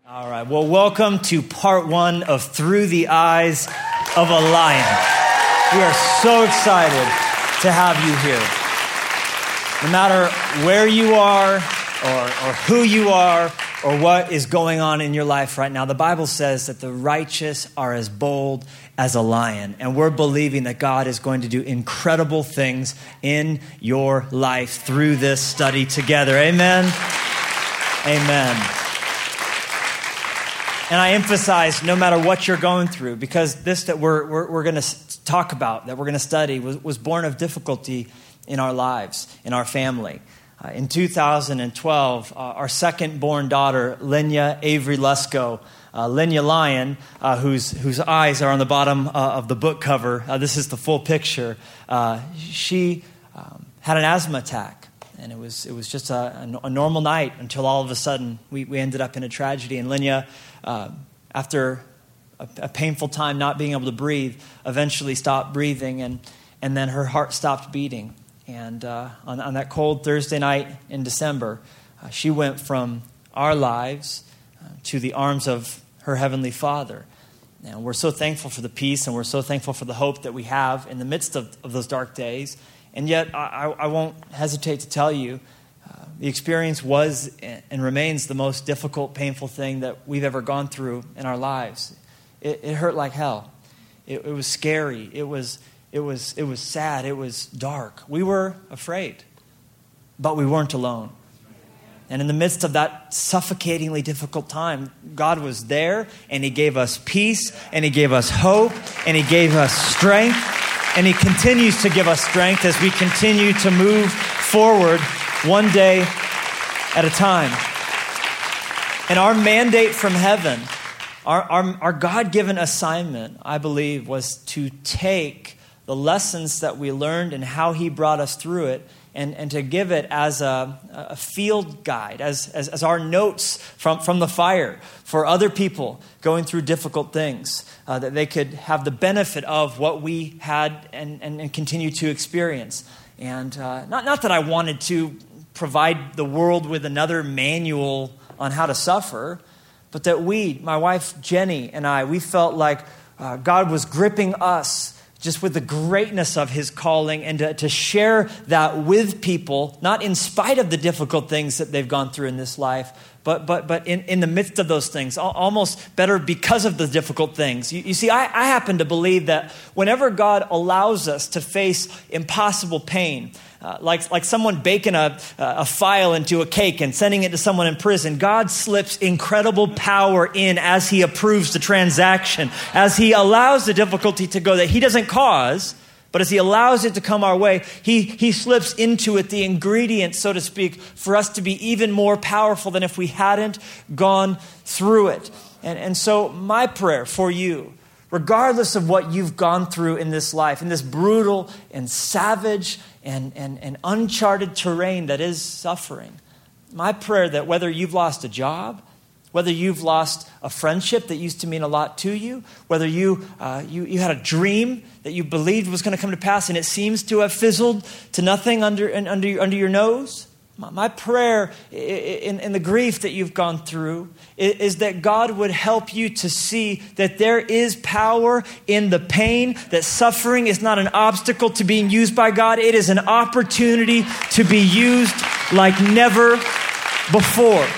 All right, well, welcome to part one of Through the Eyes of a Lion. We are so excited to have you here. No matter where you are or who you are or what is going on in your life right now, the Bible says that the righteous are as bold as a lion. And we're believing that God is going to do incredible things in your life through this study together. Amen? Amen. And I emphasize, no matter what you're going through, because this that we're going to talk about, that we're going to study, was born of difficulty in our lives, in our family. In 2012, our second-born daughter, Linya Avery Lesko, Linya Lion, whose eyes are on the bottom of the book cover, this is the full picture, she had an asthma attack. And it was just a normal night until all of a sudden we ended up in a tragedy. And Linya, after a painful time not being able to breathe, eventually stopped breathing, and then her heart stopped beating. And on that cold Thursday night in December, she went from our lives to the arms of her Heavenly Father. And we're so thankful for the peace, and we're so thankful for the hope that we have in the midst of those dark days. And yet, I won't hesitate to tell you, the experience was and remains the most difficult, painful thing that we've ever gone through in our lives. It hurt like hell. It was scary. It was sad. It was dark. We were afraid, but we weren't alone. And in the midst of that suffocatingly difficult time, God was there, and He gave us peace, and He gave us hope, and He gave us strength. And He continues to give us strength as we continue to move forward one day at a time. And our mandate from heaven, our God-given assignment, I believe, was to take the lessons that we learned and how He brought us through it and to give it as a field guide, as our notes from the fire for other people going through difficult things, that they could have the benefit of what we had and continue to experience. And not that I wanted to provide the world with another manual on how to suffer, but that my wife Jenny and I, we felt like God was gripping us just with the greatness of His calling, and to share that with people, not in spite of the difficult things that they've gone through in this life, but in the midst of those things, almost better because of the difficult things. You see, I happen to believe that whenever God allows us to face impossible pain, like someone baking a file into a cake and sending it to someone in prison, God slips incredible power in as He approves the transaction, as He allows the difficulty to go that He doesn't cause, but as He allows it to come our way, He slips into it the ingredients, so to speak, for us to be even more powerful than if we hadn't gone through it. And so my prayer for you, regardless of what you've gone through in this life, in this brutal and savage and uncharted terrain that is suffering, my prayer that whether you've lost a job, whether you've lost a friendship that used to mean a lot to you, whether you had a dream that you believed was going to come to pass and it seems to have fizzled to nothing under your nose, my prayer in the grief that you've gone through is that God would help you to see that there is power in the pain, that suffering is not an obstacle to being used by God. It is an opportunity to be used like never before.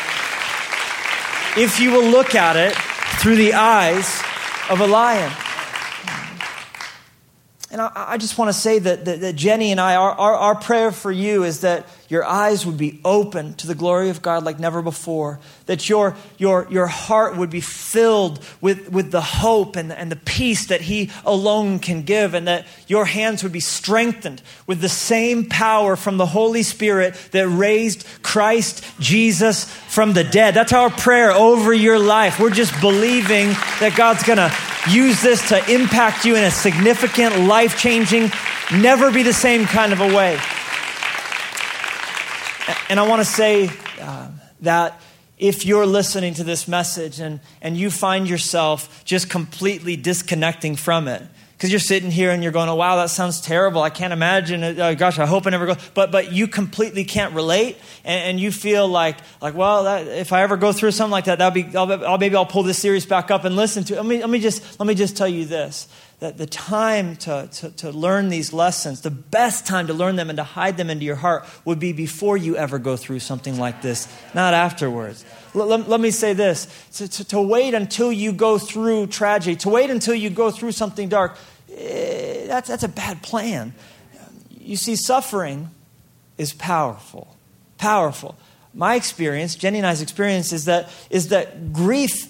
If you will look at it through the eyes of a lion. And I just want to say that Jenny and I, our prayer for you is that your eyes would be open to the glory of God like never before. That your heart would be filled with the hope and the peace that He alone can give. And that your hands would be strengthened with the same power from the Holy Spirit that raised Christ Jesus from the dead. That's our prayer over your life. We're just believing that God's going to use this to impact you in a significant, life-changing, never be the same kind of a way. And I want to say that if you're listening to this message and you find yourself just completely disconnecting from it, Because you're sitting here and you're going, oh, wow, that sounds terrible. I can't imagine it. Oh, gosh, I hope I never go. But you completely can't relate. And you feel like well, if I ever go through something like that, maybe I'll pull this series back up and listen to it. Let me just tell you this, that the time to learn these lessons, the best time to learn them and to hide them into your heart would be before you ever go through something like this, not afterwards. Let me say this, to wait until you go through tragedy, to wait until you go through something dark, that's a bad plan. You see, suffering is powerful. Powerful. My experience, Jenny and I's experience, is that grief,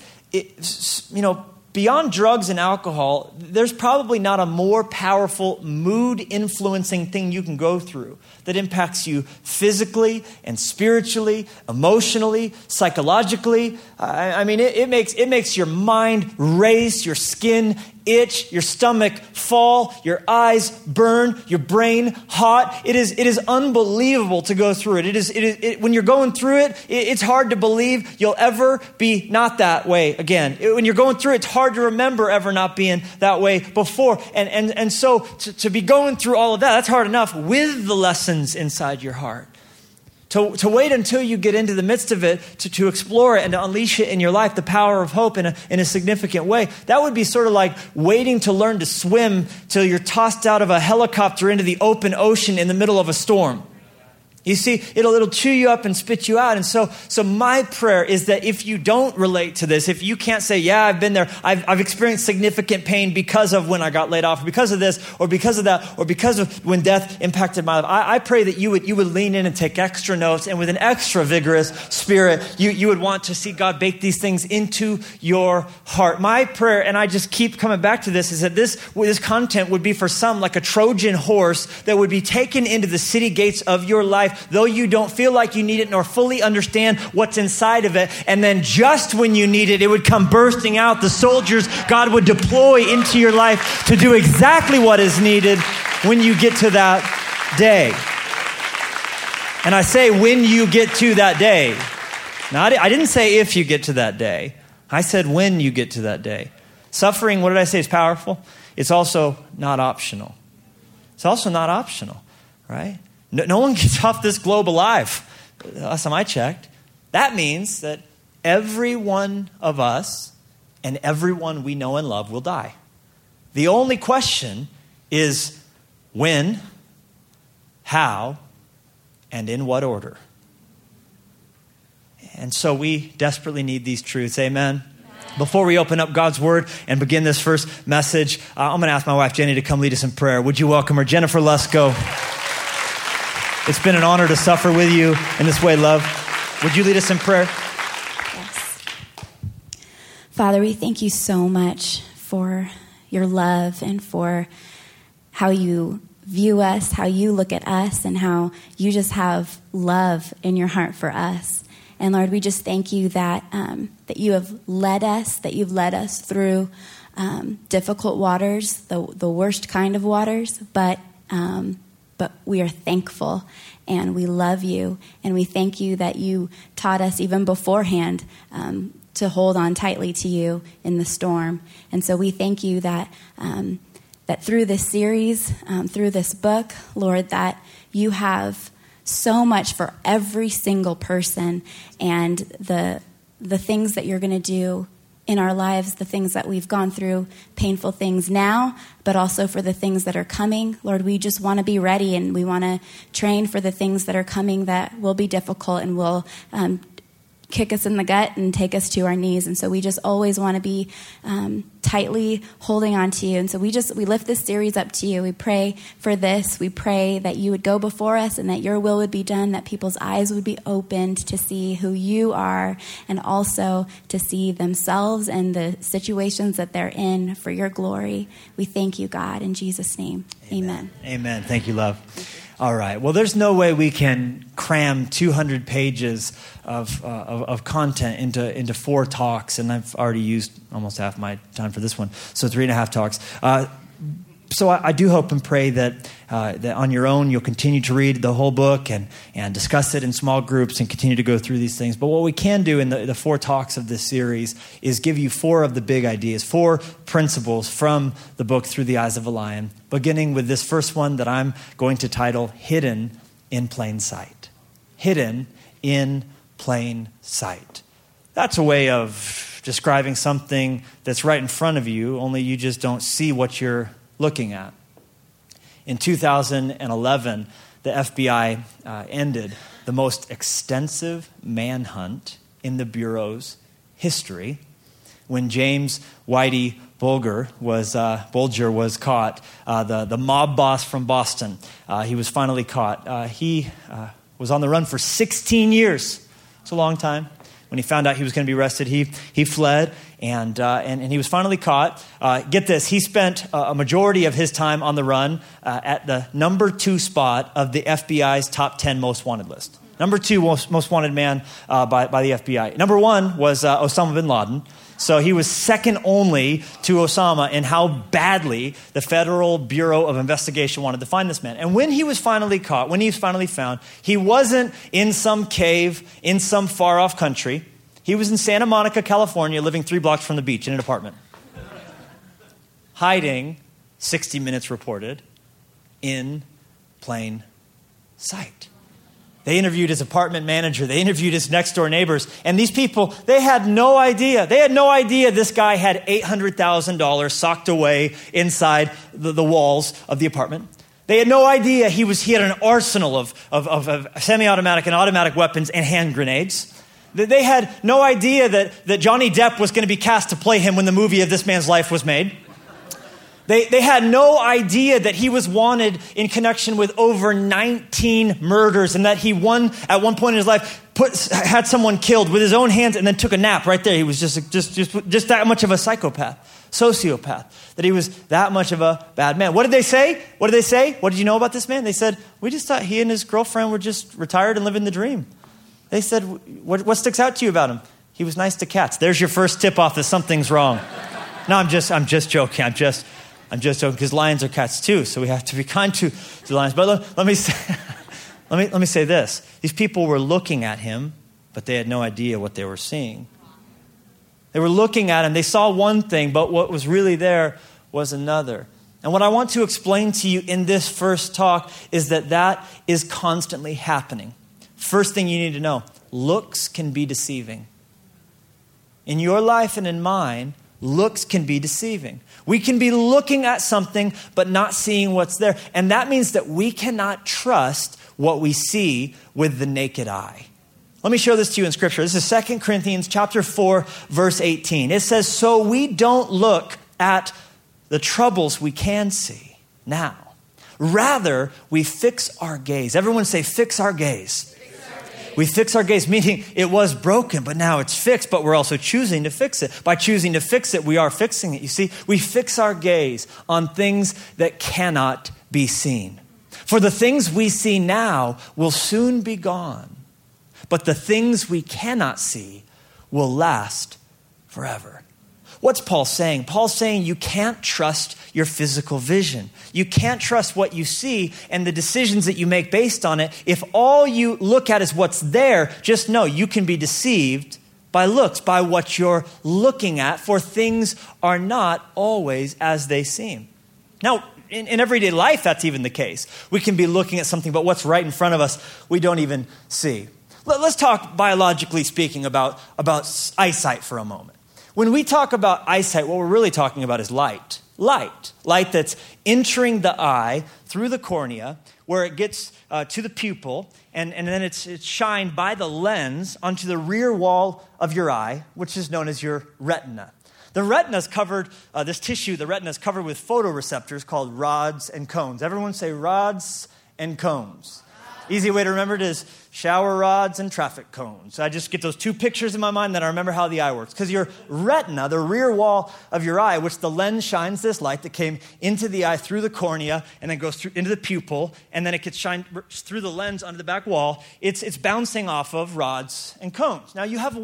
beyond drugs and alcohol, there's probably not a more powerful mood-influencing thing you can go through that impacts you physically and spiritually, emotionally, psychologically. It makes your mind race, your skin itch, your stomach fall, your eyes burn, your brain hot. It is unbelievable to go through it. When you're going through it, it's hard to believe you'll ever be not that way again. When you're going through it, it's hard to remember ever not being that way before. And so to be going through all of that, that's hard enough with the lessons inside your heart. To wait until you get into the midst of it, to explore it and to unleash it in your life, the power of hope in a significant way. That would be sort of like waiting to learn to swim till you're tossed out of a helicopter into the open ocean in the middle of a storm. You see, it'll chew you up and spit you out. And so my prayer is that if you don't relate to this, if you can't say, yeah, I've been there, I've experienced significant pain because of when I got laid off, or because of this, or because of that, or because of when death impacted my life, I pray that you would lean in and take extra notes, and with an extra vigorous spirit, you would want to see God bake these things into your heart. My prayer, and I just keep coming back to this, is that this content would be for some like a Trojan horse that would be taken into the city gates of your life, though you don't feel like you need it nor fully understand what's inside of it. And then just when you need it, it would come bursting out. The soldiers God would deploy into your life to do exactly what is needed when you get to that day. And I say when you get to that day. Now, I didn't say if you get to that day. I said when you get to that day. Suffering, what did I say, is powerful? It's also not optional. It's also not optional, right? No one gets off this globe alive, last time I checked. That means that every one of us and everyone we know and love will die. The only question is when, how, and in what order. And so we desperately need these truths. Amen. Before we open up God's Word and begin this first message, I'm going to ask my wife, Jenny, to come lead us in prayer. Would you welcome her? Jennifer Lusko. It's been an honor to suffer with you in this way, love. Would you lead us in prayer? Yes. Father, we thank you so much for your love and for how you view us, how you look at us, and how you just have love in your heart for us. And Lord, we just thank you that that you have led us, that you've led us through difficult waters, the worst kind of waters, but we are thankful and we love you, and we thank you that you taught us even beforehand to hold on tightly to you in the storm. And so we thank you that that through this series, through this book, Lord, that you have so much for every single person, and the things that you're going to do in our lives, the things that we've gone through, painful things now, but also for the things that are coming. Lord, we just want to be ready, and we want to train for the things that are coming that will be difficult and will kick us in the gut and take us to our knees. And so we just always want to be tightly holding on to you. And so we lift this series up to you. We pray for this. We pray that you would go before us and that your will would be done, that people's eyes would be opened to see who you are, and also to see themselves and the situations that they're in for your glory. We thank you, God, in Jesus' name. Amen. Amen. Thank you, love. All right. Well, there's no way we can cram 200 pages of content into 4 talks, and I've already used almost half my time for this one, so 3.5 talks. So I do hope and pray that on your own you'll continue to read the whole book and discuss it in small groups and continue to go through these things. But what we can do in the 4 talks of this series is give you 4 of the big ideas, 4 principles from the book Through the Eyes of a Lion, beginning with this first one that I'm going to title Hidden in Plain Sight. Hidden in plain sight. That's a way of describing something that's right in front of you, only you just don't see what you're looking at. In 2011, the FBI ended the most extensive manhunt in the Bureau's history when James Whitey Bulger was caught, the mob boss from Boston. He was finally caught. He was on the run for 16 years. It's a long time. When he found out he was going to be arrested, he fled, and he was finally caught. Get this, he spent a majority of his time on the run at the number 2 spot of the FBI's top 10 most wanted list. Number 2 most wanted man by the FBI. Number 1 was Osama bin Laden. So he was second only to Osama in how badly the Federal Bureau of Investigation wanted to find this man. And when he was finally caught, when he was finally found, he wasn't in some cave in some far-off country. He was in Santa Monica, California, living 3 blocks from the beach in an apartment. Hiding, 60 Minutes reported, in plain sight. They interviewed his apartment manager. They interviewed his next-door neighbors. And these people, they had no idea. They had no idea this guy had $800,000 socked away inside the walls of the apartment. They had no idea he had an arsenal of semi-automatic and automatic weapons and hand grenades. They had no idea that Johnny Depp was going to be cast to play him when the movie of this man's life was made. They had no idea that he was wanted in connection with over 19 murders and that he at one point in his life had someone killed with his own hands and then took a nap right there. He was just that much of a psychopath, sociopath, that he was that much of a bad man. What did they say? What did you know about this man? They said, we just thought he and his girlfriend were just retired and living the dream. They said, what sticks out to you about him? He was nice to cats. There's your first tip off that something's wrong. No, I'm just joking. I'm just joking because lions are cats too, so we have to be kind to lions. But let me say this: these people were looking at him, but they had no idea what they were seeing. They were looking at him; they saw one thing, but what was really there was another. And what I want to explain to you in this first talk is that is constantly happening. First thing you need to know: looks can be deceiving. In your life and in mine, looks can be deceiving. We can be looking at something but not seeing what's there. And that means that we cannot trust what we see with the naked eye. Let me show this to you in Scripture. This is 2 Corinthians chapter 4, verse 18. It says, so we don't look at the troubles we can see now. Rather, we fix our gaze. Everyone say, fix our gaze. We fix our gaze, meaning it was broken, but now it's fixed, but we're also choosing to fix it. By choosing to fix it, we are fixing it. You see, we fix our gaze on things that cannot be seen. For the things we see now will soon be gone, but the things we cannot see will last forever. What's Paul saying? Paul's saying you can't trust your physical vision. You can't trust what you see and the decisions that you make based on it. If all you look at is what's there, just know you can be deceived by looks, by what you're looking at, for things are not always as they seem. Now, in everyday life, that's even the case. We can be looking at something, but what's right in front of us, we don't even see. Let's talk biologically speaking about eyesight for a moment. When we talk about eyesight, what we're really talking about is light. Light that's entering the eye through the cornea, where it gets to the pupil, and then it's shined by the lens onto the rear wall of your eye, which is known as your retina. The retina is covered, this tissue, the retina is covered with photoreceptors called rods and cones. Everyone say rods and cones. Easy way to remember it is shower rods and traffic cones. I just get those two pictures in my mind, then I remember how the eye works. Because your retina, the rear wall of your eye, which the lens shines this light that came into the eye through the cornea and then goes through into the pupil, and then it gets shined through the lens onto the back wall, it's bouncing off of rods and cones. Now, you have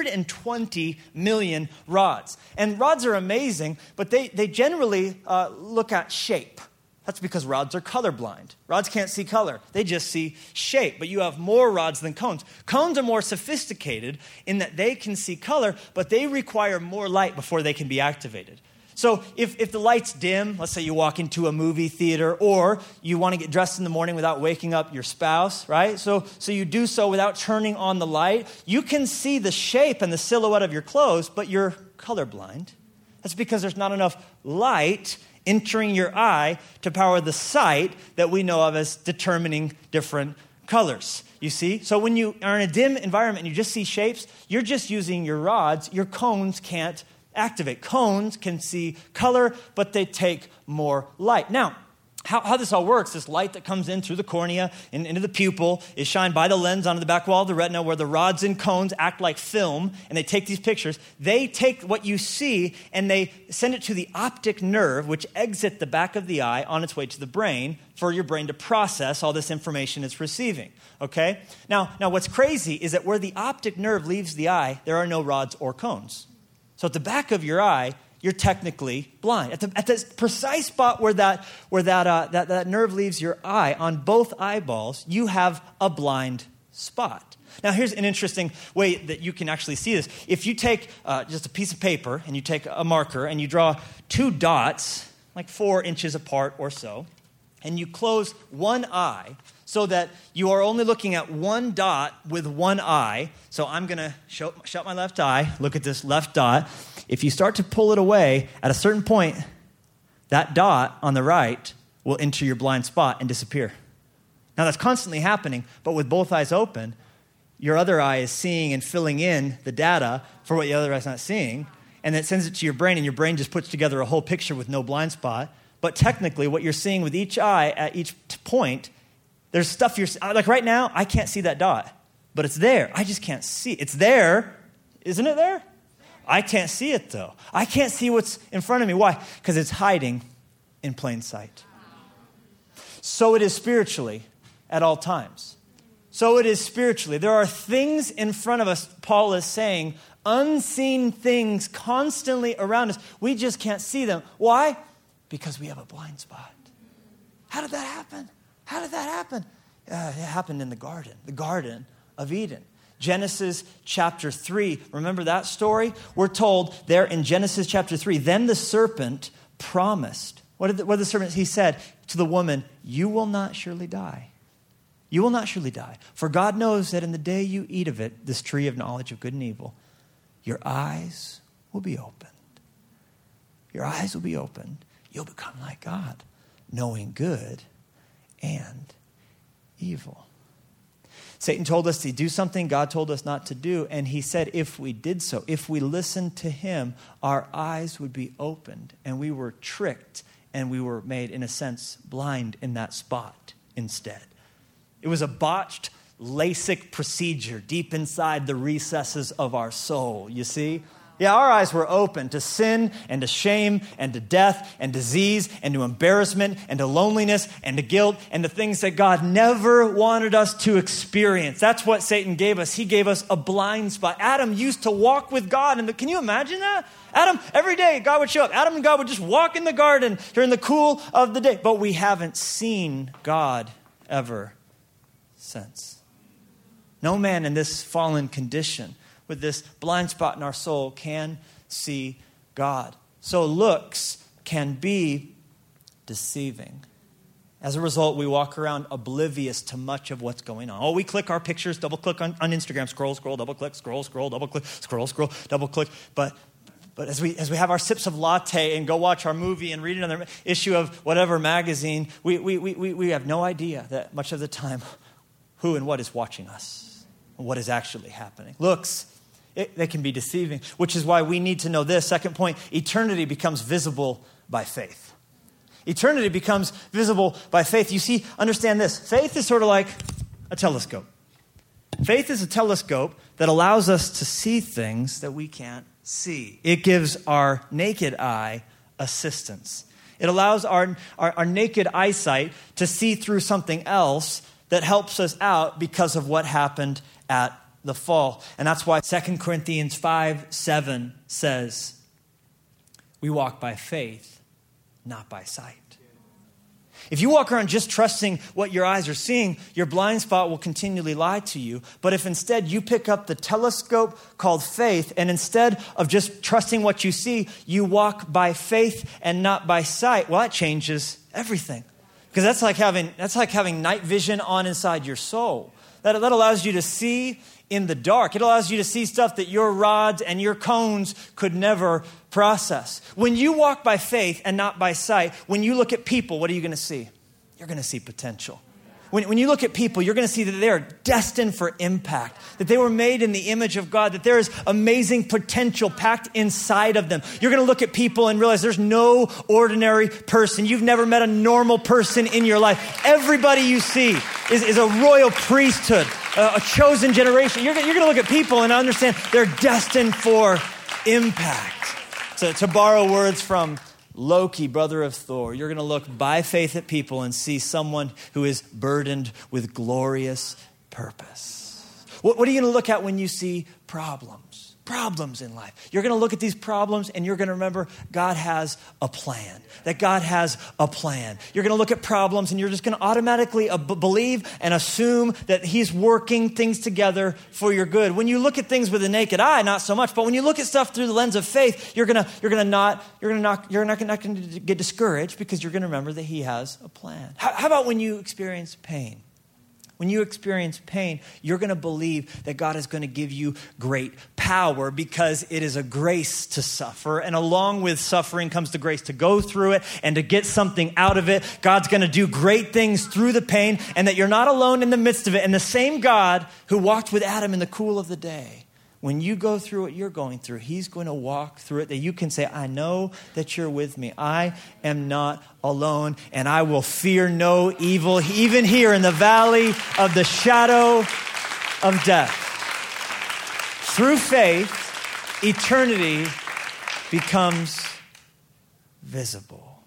120 million rods. And rods are amazing, but they generally look at shape. That's because rods are colorblind. Rods can't see color. They just see shape. But you have more rods than cones. Cones are more sophisticated in that they can see color, but they require more light before they can be activated. So if the light's dim, let's say you walk into a movie theater, or you want to get dressed in the morning without waking up your spouse, right? So you do so without turning on the light. You can see the shape and the silhouette of your clothes, but you're colorblind. That's because there's not enough light entering your eye to power the sight that we know of as determining different colors. You see? So when you are in a dim environment and you just see shapes, you're just using your rods. Your cones can't activate. Cones can see color, but they take more light. Now, how this all works, this light that comes in through the cornea and into the pupil is shined by the lens onto the back wall of the retina where the rods and cones act like film, and they take these pictures. They take what you see and they send it to the optic nerve, which exits the back of the eye on its way to the brain for your brain to process all this information it's receiving, okay? Now what's crazy is that where the optic nerve leaves the eye, there are no rods or cones. So at the back of your eye, you're technically blind. At the precise spot where that nerve leaves your eye, on both eyeballs, you have a blind spot. Now, here's an interesting way that you can actually see this. If you take just a piece of paper and you take a marker and you draw two dots, like 4 inches apart or so, and you close one eye so that you are only looking at one dot with one eye. So I'm going to shut my left eye, look at this left dot. If you start to pull it away, at a certain point, that dot on the right will enter your blind spot and disappear. Now, that's constantly happening, but with both eyes open, your other eye is seeing and filling in the data for what the other eye's not seeing, and it sends it to your brain, and your brain just puts together a whole picture with no blind spot. But technically, what you're seeing with each eye at each point, there's stuff like right now, I can't see that dot, but it's there. I just can't see it. It's there. Isn't it there? I can't see it, though. I can't see what's in front of me. Why? Because it's hiding in plain sight. So it is spiritually at all times. So it is spiritually. There are things in front of us, Paul is saying, unseen things constantly around us. We just can't see them. Why? Because we have a blind spot. How did that happen? How did that happen? It happened in the Garden of Eden. Genesis chapter 3. Remember that story? We're told there in Genesis chapter 3, then the serpent promised. What did the serpent, he said to the woman, you will not surely die. You will not surely die. For God knows that in the day you eat of it, this tree of knowledge of good and evil, your eyes will be opened. Your eyes will be opened. You'll become like God, knowing good and evil. Satan told us to do something God told us not to do, and he said if we did so, if we listened to him, our eyes would be opened, and we were tricked, and we were made, in a sense, blind in that spot instead. It was a botched LASIK procedure deep inside the recesses of our soul, you see? Yeah, our eyes were open to sin and to shame and to death and disease and to embarrassment and to loneliness and to guilt and to things that God never wanted us to experience. That's what Satan gave us. He gave us a blind spot. Adam used to walk with God. And can you imagine that? Adam, every day God would show up. Adam and God would just walk in the garden during the cool of the day. But we haven't seen God ever since. No man in this fallen condition with this blind spot in our soul can see God. So looks can be deceiving. As a result, we walk around oblivious to much of what's going on. Oh, we click our pictures, double click on Instagram, scroll, double click, scroll, double click, scroll, double click. But as we have our sips of latte and go watch our movie and read another issue of whatever magazine, we have no idea that much of the time who and what is watching us and what is actually happening. Looks, they can be deceiving, which is why we need to know this. Second point, eternity becomes visible by faith. Eternity becomes visible by faith. You see, understand this. Faith is sort of like a telescope. Faith is a telescope that allows us to see things that we can't see. It gives our naked eye assistance. It allows our naked eyesight to see through something else that helps us out because of what happened at the fall. And that's why 2 Corinthians 5:7 says, we walk by faith, not by sight. If you walk around just trusting what your eyes are seeing, your blind spot will continually lie to you. But if instead you pick up the telescope called faith, and instead of just trusting what you see, you walk by faith and not by sight, well, that changes everything. Because that's like having night vision on inside your soul. That allows you to see in the dark. It allows you to see stuff that your rods and your cones could never process. When you walk by faith and not by sight, when you look at people, what are you going to see? You're going to see potential. When you look at people, you're going to see that they are destined for impact, that they were made in the image of God, that there is amazing potential packed inside of them. You're going to look at people and realize there's no ordinary person. You've never met a normal person in your life. Everybody you see is a royal priesthood, a chosen generation. You're going to look at people and understand they're destined for impact. To borrow words from Loki, brother of Thor, you're going to look by faith at people and see someone who is burdened with glorious purpose. What are you going to look at when you see problems? Problems in life. You're going to look at these problems and you're going to remember God has a plan. That God has a plan. You're going to look at problems and you're just going to automatically believe and assume that He's working things together for your good. When you look at things with the naked eye, not so much. But when you look at stuff through the lens of faith, you're not going to get discouraged because you're going to remember that He has a plan. How about when you experience pain? When you experience pain, you're going to believe that God is going to give you great power because it is a grace to suffer. And along with suffering comes the grace to go through it and to get something out of it. God's going to do great things through the pain and that you're not alone in the midst of it. And the same God who walked with Adam in the cool of the day, when you go through what you're going through, He's going to walk through it, that you can say, I know that you're with me. I am not alone, and I will fear no evil, even here in the valley of the shadow of death. Through faith, eternity becomes visible.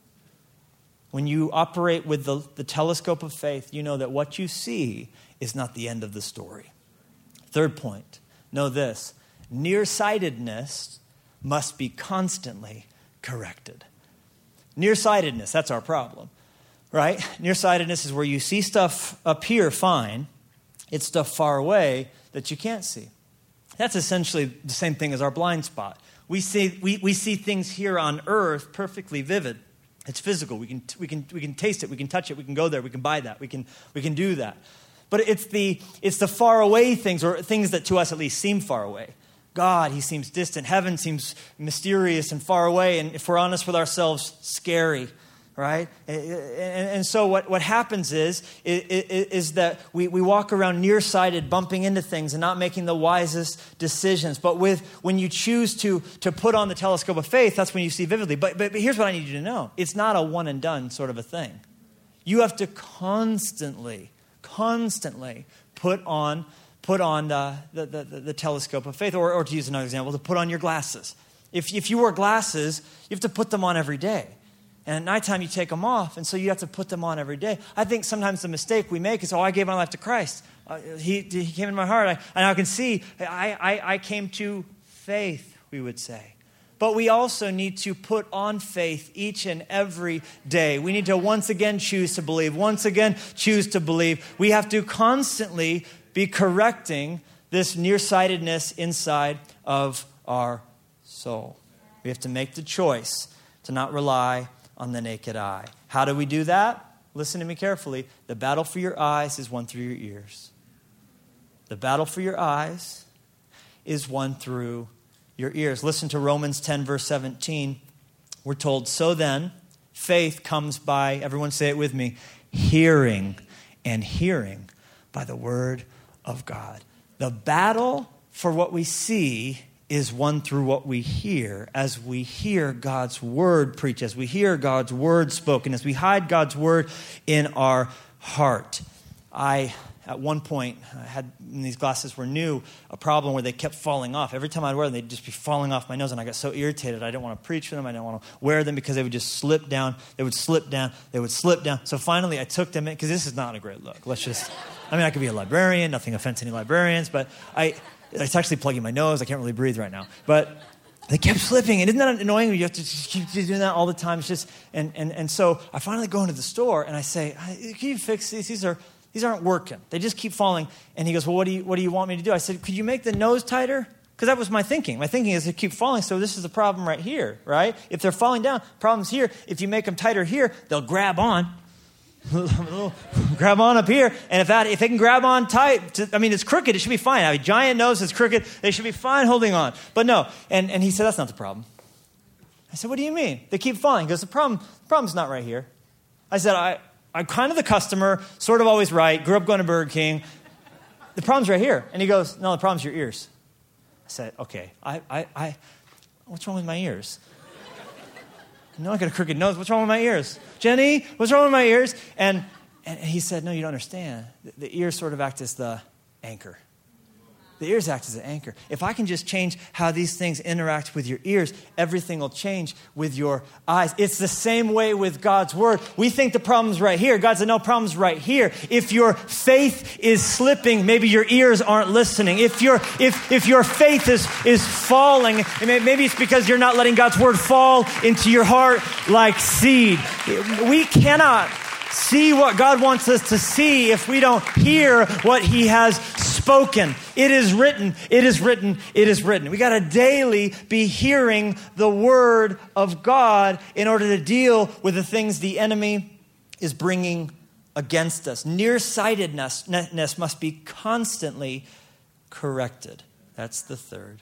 When you operate with the telescope of faith, you know that what you see is not the end of the story. Third point. Know this, nearsightedness must be constantly corrected. Nearsightedness, that's our problem, right? Nearsightedness is where you see stuff up here fine. It's stuff far away that you can't see. That's essentially the same thing as our blind spot. We see things here on earth perfectly vivid. It's physical. We can taste it. We can touch it. We can go there. We can buy that. We can do that. But it's the far away things, or things that to us at least seem far away. God, He seems distant. Heaven seems mysterious and far away. And if we're honest with ourselves, scary, right? And so what happens is that we walk around nearsighted, bumping into things and not making the wisest decisions. But when you choose to put on the telescope of faith, that's when you see vividly. But here's what I need you to know. It's not a one and done sort of a thing. You have to constantly put on the telescope of faith, or to use another example, to put on your glasses. If you wear glasses, you have to put them on every day. And at nighttime, you take them off, and so you have to put them on every day. I think sometimes the mistake we make is, I gave my life to Christ. He came in my heart. I now can see. I came to faith, we would say. But we also need to put on faith each and every day. We need to once again choose to believe. Once again, choose to believe. We have to constantly be correcting this nearsightedness inside of our soul. We have to make the choice to not rely on the naked eye. How do we do that? Listen to me carefully. The battle for your eyes is won through your ears. The battle for your eyes is won through your ears. Listen to Romans 10, verse 17. We're told, so then, faith comes by, everyone say it with me, hearing, and hearing by the word of God. The battle for what we see is won through what we hear. As we hear God's word preached, as we hear God's word spoken, as we hide God's word in our heart. I at one point, I had, when these glasses were new, a problem where they kept falling off. Every time I'd wear them, they'd just be falling off my nose, and I got so irritated. I didn't want to preach for them. I didn't want to wear them because they would just slip down. They would slip down. They would slip down. So finally, I took them in, because this is not a great look. I could be a librarian. Nothing offense any librarians, but it's actually plugging my nose. I can't really breathe right now. But they kept slipping, and isn't that annoying? You have to just keep doing that all the time. It's just, and so I finally go into the store, and I say, can you fix these? These aren't working. They just keep falling. And he goes, well, what do you want me to do? I said, could you make the nose tighter? Because that was my thinking. My thinking is they keep falling, so this is the problem right here, right? If they're falling down, problem's here. If you make them tighter here, they'll grab on. Grab on up here, and if they can grab on tight, it's crooked, it should be fine. I have a giant nose, it's crooked, they should be fine holding on. But no, and he said, that's not the problem. I said, what do you mean? They keep falling. He goes, the problem's not right here. I said, I'm kind of the customer, sort of always right, grew up going to Burger King. The problem's right here. And he goes, no, the problem's your ears. I said, okay, what's wrong with my ears? No, I got a crooked nose. What's wrong with my ears? Jenny, what's wrong with my ears? And he said, no, you don't understand. The ears sort of act as the anchor. The ears act as an anchor. If I can just change how these things interact with your ears, everything will change with your eyes. It's the same way with God's word. We think the problem's right here. God said, no, problem's right here. If your faith is slipping, maybe your ears aren't listening. If your faith is falling, maybe it's because you're not letting God's word fall into your heart like seed. We cannot see what God wants us to see if we don't hear what he has spoken. It is written, it is written, it is written. We got to daily be hearing the word of God in order to deal with the things the enemy is bringing against us. Nearsightedness must be constantly corrected. That's the third.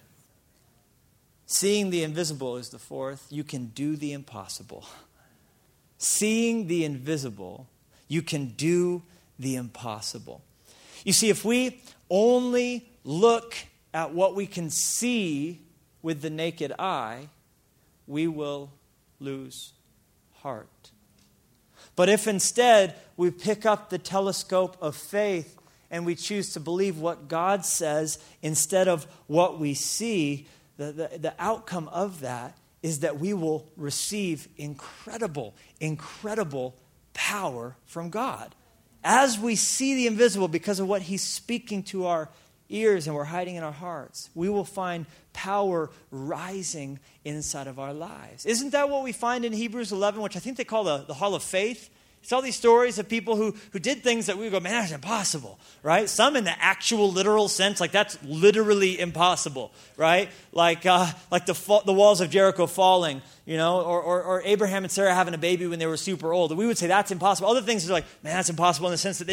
Seeing the invisible is the fourth. You can do the impossible. Seeing the invisible, you can do the impossible. You see, if we only look at what we can see with the naked eye, we will lose heart. But if instead we pick up the telescope of faith and we choose to believe what God says instead of what we see, the outcome of that is that we will receive incredible power from God. As we see the invisible because of what he's speaking to our ears and we're hiding in our hearts, we will find power rising inside of our lives. Isn't that what we find in Hebrews 11, which I think they call the Hall of Faith? It's all these stories of people who did things that we go, man, that's impossible, right? Some in the actual literal sense, like that's literally impossible, right? Like the walls of Jericho falling, or Abraham and Sarah having a baby when they were super old. We would say that's impossible. Other things are like, man, that's impossible in the sense that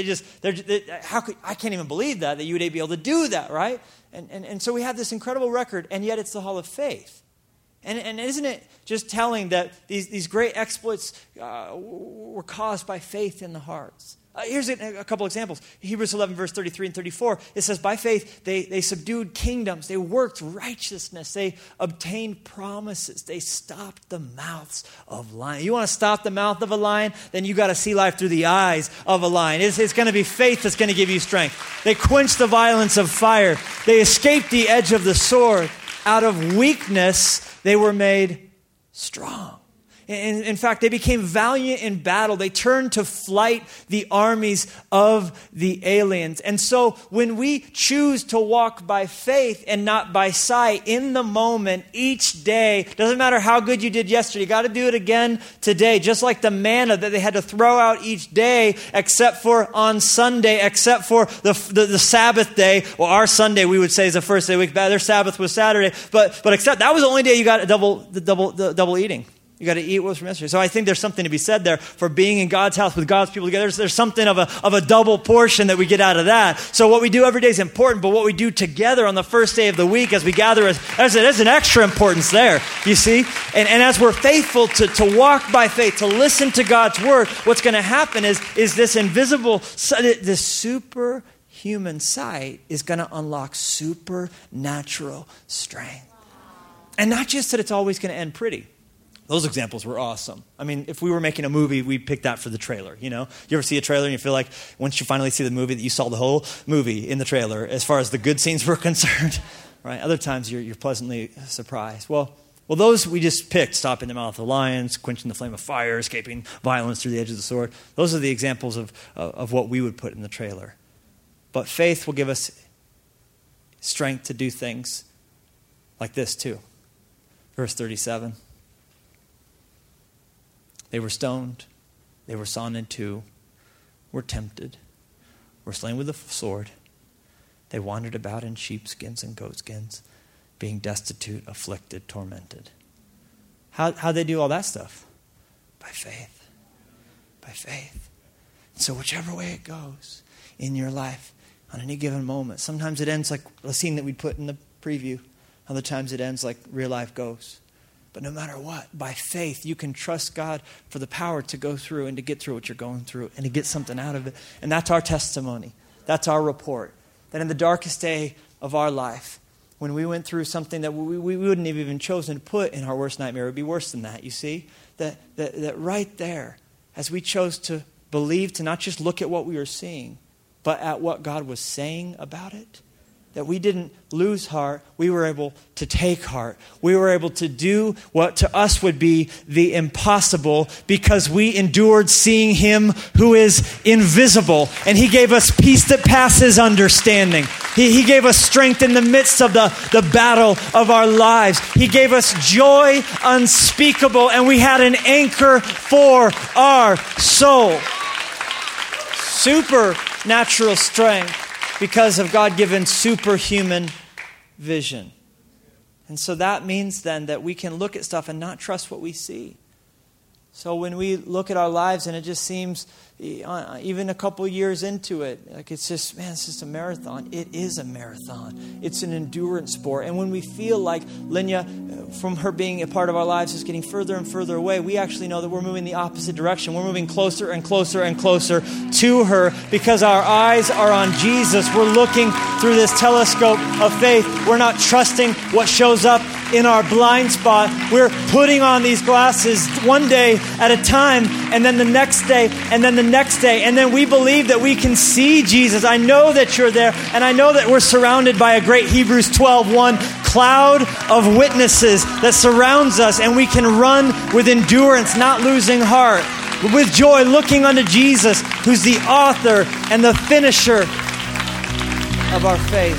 I can't even believe that you would be able to do that, right? And so we have this incredible record, and yet it's the Hall of Faith. And isn't it just telling that these great exploits were caused by faith in the hearts? Here's a couple examples. Hebrews 11, verse 33 and 34. It says, by faith, they subdued kingdoms. They worked righteousness. They obtained promises. They stopped the mouths of lions. You want to stop the mouth of a lion? Then you got to see life through the eyes of a lion. It's going to be faith that's going to give you strength. They quenched the violence of fire. They escaped the edge of the sword. Out of weakness, they were made strong. In fact, they became valiant in battle. They turned to flight the armies of the aliens. And so when we choose to walk by faith and not by sight in the moment each day, doesn't matter how good you did yesterday, you got to do it again today. Just like the manna that they had to throw out each day, except for on Sunday, except for the Sabbath day. Well, our Sunday we would say is the first day of the week. Their Sabbath was Saturday. But except that was the only day you got double eating. You got to eat what was from yesterday. So I think there's something to be said there for being in God's house with God's people together. There's something of a double portion that we get out of that. So what we do every day is important, but what we do together on the first day of the week as we gather, there's an extra importance there, you see? And as we're faithful to walk by faith, to listen to God's word, what's going to happen is this invisible, this superhuman sight is going to unlock supernatural strength. And not just that it's always going to end pretty. Those examples were awesome. I mean, if we were making a movie, we'd pick that for the trailer, You ever see a trailer and you feel like once you finally see the movie that you saw the whole movie in the trailer as far as the good scenes were concerned, right? Other times you're pleasantly surprised. Well, those we just picked, stopping the mouth of the lions, quenching the flame of fire, escaping violence through the edge of the sword. Those are the examples of what we would put in the trailer. But faith will give us strength to do things like this too. Verse 37. They were stoned, they were sawn in two, were tempted, were slain with the sword. They wandered about in sheepskins and goatskins, being destitute, afflicted, tormented. How'd they do all that stuff? By faith. By faith. So whichever way it goes in your life, on any given moment, sometimes it ends like the scene that we'd put in the preview. Other times it ends like real life goes. But no matter what, by faith, you can trust God for the power to go through and to get through what you're going through and to get something out of it. And that's our testimony. That's our report. That in the darkest day of our life, when we went through something that we wouldn't have even chosen to put in our worst nightmare, it would be worse than that, you see? That right there, as we chose to believe, to not just look at what we were seeing, but at what God was saying about it, that we didn't lose heart, we were able to take heart. We were able to do what to us would be the impossible because we endured seeing Him who is invisible. And He gave us peace that passes understanding. He gave us strength in the midst of the battle of our lives. He gave us joy unspeakable, and we had an anchor for our soul. Supernatural strength. Because of God-given superhuman vision. And so that means then that we can look at stuff and not trust what we see. So when we look at our lives and it just seems, even a couple years into it, like it's just a marathon. It is a marathon. It's an endurance sport. And when we feel like Linya, from her being a part of our lives, is getting further and further away, we actually know that we're moving the opposite direction. We're moving closer and closer and closer to her because our eyes are on Jesus. We're looking through this telescope of faith. We're not trusting what shows up in our blind spot. We're putting on these glasses one day at a time, and then the next day, and then the next day, and then we believe that we can see Jesus. I know that you're there, and I know that we're surrounded by a great Hebrews 12:1 cloud of witnesses that surrounds us, and we can run with endurance, not losing heart, with joy, looking unto Jesus, who's the author and the finisher of our faith.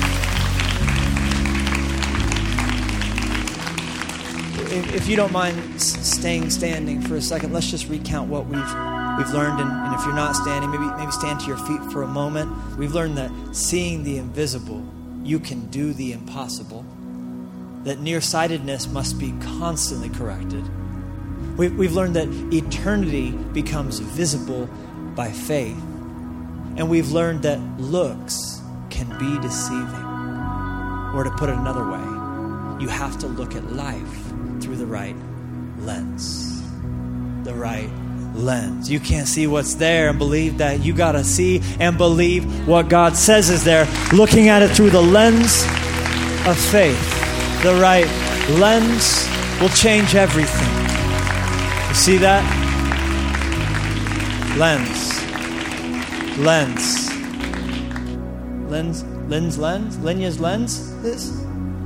If you don't mind staying standing for a second, let's just recount what we've learned. And if you're not standing, maybe stand to your feet for a moment. We've learned that seeing the invisible, you can do the impossible. That nearsightedness must be constantly corrected. We've learned that eternity becomes visible by faith. And we've learned that looks can be deceiving. Or to put it another way, you have to look at life through the right lens. The right lens. You can't see what's there and believe that. You got to see and believe what God says is there, looking at it through the lens of faith. The right lens will change everything. You see that? Lens. Linya's lens is?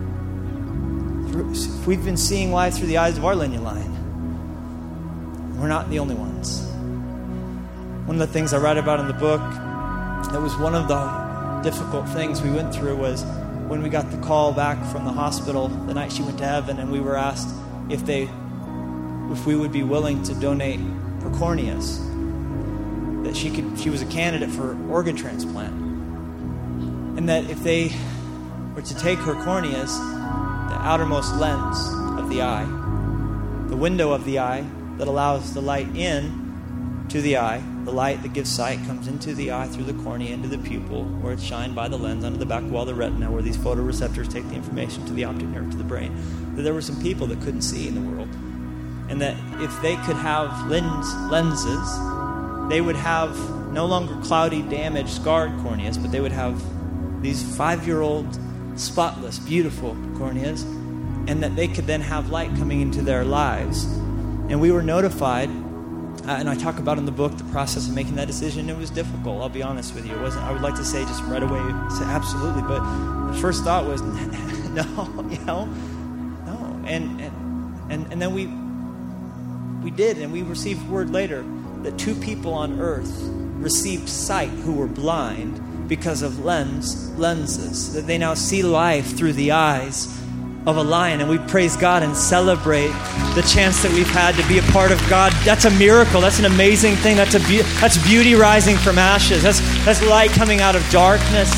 We've been seeing life through the eyes of our Linya line. We're not the only ones. One of the things I write about in the book, that was one of the difficult things we went through, was when we got the call back from the hospital the night she went to heaven, and we were asked if we would be willing to donate her corneas, that she was a candidate for organ transplant, and that if they were to take her corneas, the outermost lens of the eye, the window of the eye that allows the light in to the eye, the light that gives sight comes into the eye through the cornea, into the pupil, where it's shined by the lens, under the back wall of the retina, where these photoreceptors take the information to the optic nerve, to the brain. That there were some people that couldn't see in the world. And that if they could have lenses, they would have no longer cloudy, damaged, scarred corneas, but they would have these 5-year-old, spotless, beautiful corneas, and that they could then have light coming into their lives And we were notified, and I talk about in the book the process of making that decision. It was difficult, I'll be honest with you. It wasn't, I would like to say just right away, say absolutely, but the first thought was, no, no. And then we did, and we received word later that 2 people on earth received sight who were blind because of lenses, that they now see life through the eyes of a lion. And we praise God and celebrate the chance that we've had to be a part of God. That's a miracle. That's an amazing thing. That's beauty rising from ashes. That's light coming out of darkness.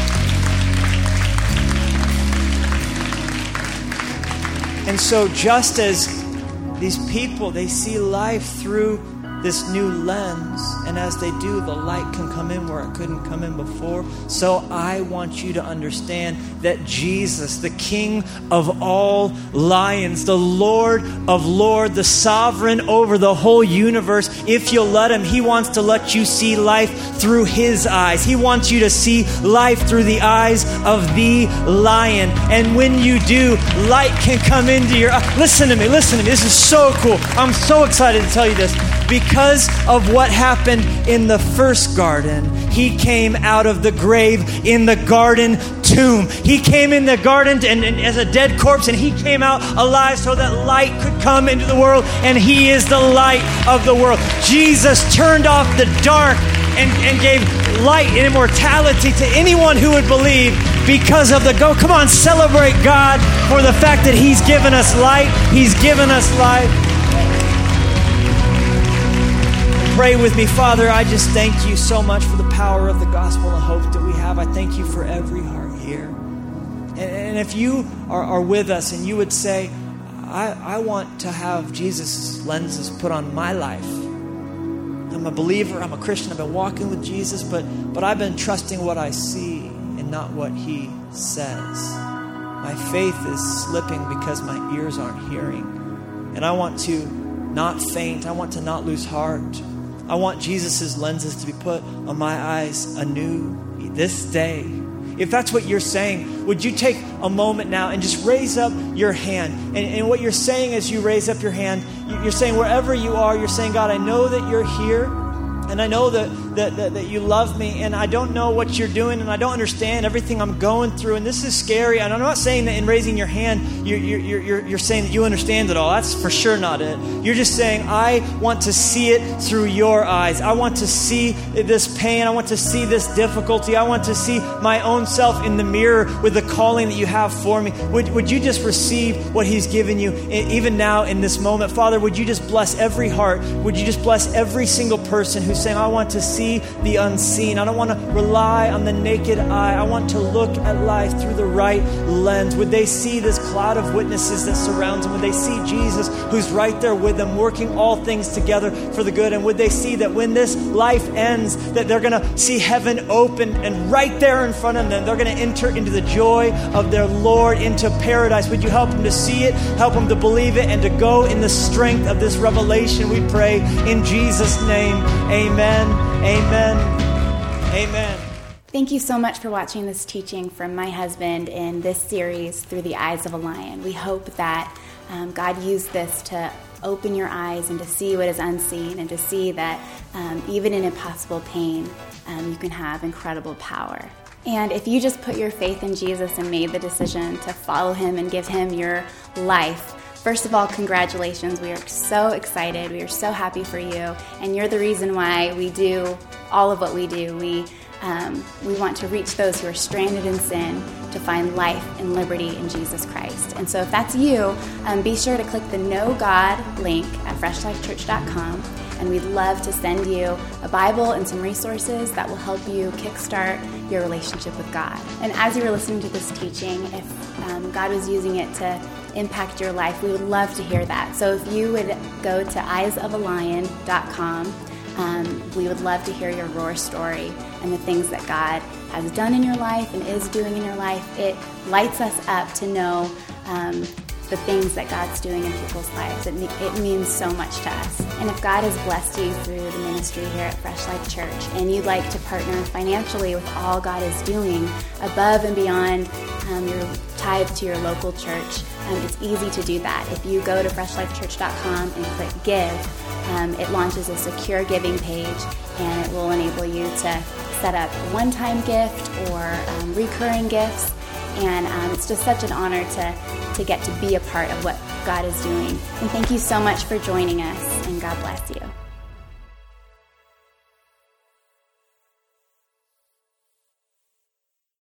And so just as these people, they see life through this new lens, and as they do, the light can come in where it couldn't come in before. So I want you to understand that Jesus, the King of all lions, the Lord of lords, the sovereign over the whole universe, if you'll let him, he wants to let you see life through his eyes. He wants you to see life through the eyes of the lion. And when you do, light can come into your eyes. Listen to me. This is so cool. I'm so excited to tell you this. Because of what happened in the first garden, he came out of the grave in the garden tomb. He came in the garden and as a dead corpse, and he came out alive so that light could come into the world, and he is the light of the world. Jesus turned off the dark and gave light and immortality to anyone who would believe because of come on, celebrate God for the fact that he's given us light. He's given us life. Pray with me. Father, I just thank you so much for the power of the gospel and hope that we have. I thank you for every heart here. And if you are with us and you would say, I want to have Jesus' lenses put on my life. I'm a believer, I'm a Christian, I've been walking with Jesus, but I've been trusting what I see and not what he says. My faith is slipping because my ears aren't hearing. And I want to not faint. I want to not lose heart. I want Jesus' lenses to be put on my eyes anew this day. If that's what you're saying, would you take a moment now and just raise up your hand? And what you're saying as you raise up your hand, you're saying wherever you are, you're saying, God, I know that you're here. And I know that you love me, and I don't know what you're doing, and I don't understand everything I'm going through, and this is scary. And I'm not saying that in raising your hand, you're saying that you understand it all. That's for sure not it. You're just saying, I want to see it through your eyes. I want to see this pain. I want to see this difficulty. I want to see my own self in the mirror with the calling that you have for me. Would you just receive what he's given you even now in this moment? Father, would you just bless every heart? Would you just bless every single person who's saying, I want to see the unseen. I don't want to rely on the naked eye. I want to look at life through the right lens. Would they see this cloud of witnesses that surrounds them? Would they see Jesus who's right there with them, working all things together for the good? And would they see that when this life ends, that they're going to see heaven open, and right there in front of them, they're going to enter into the joy of their Lord, into paradise? Would you help them to see it, help them to believe it, and to go in the strength of this revelation, we pray in Jesus' name. Amen. Amen. Amen. Thank you so much for watching this teaching from my husband in this series, Through the Eyes of a Lion. We hope that God used this to open your eyes and to see what is unseen, and to see that even in impossible pain, you can have incredible power. And if you just put your faith in Jesus and made the decision to follow him and give him your life, first of all, congratulations. We are so excited. We are so happy for you. And you're the reason why we do all of what we do. We want to reach those who are stranded in sin to find life and liberty in Jesus Christ. And so if that's you, be sure to click the Know God link at FreshLifeChurch.com. And we'd love to send you a Bible and some resources that will help you kickstart your relationship with God. And as you were listening to this teaching, if God was using it to impact your life, we would love to hear that. So if you would go to eyesofalion.com, we would love to hear your roar story and the things that God has done in your life and is doing in your life. It lights us up to know the things that God's doing in people's lives. It means so much to us. And if God has blessed you through the ministry here at Fresh Life Church, and you'd like to partner financially with all God is doing above and beyond your tithe to your local church, it's easy to do that. If you go to FreshLifeChurch.com and click Give, it launches a secure giving page, and it will enable you to set up a one-time gift or recurring gifts. And it's just such an honor to get to be a part of what God is doing. And thank you so much for joining us, and God bless you.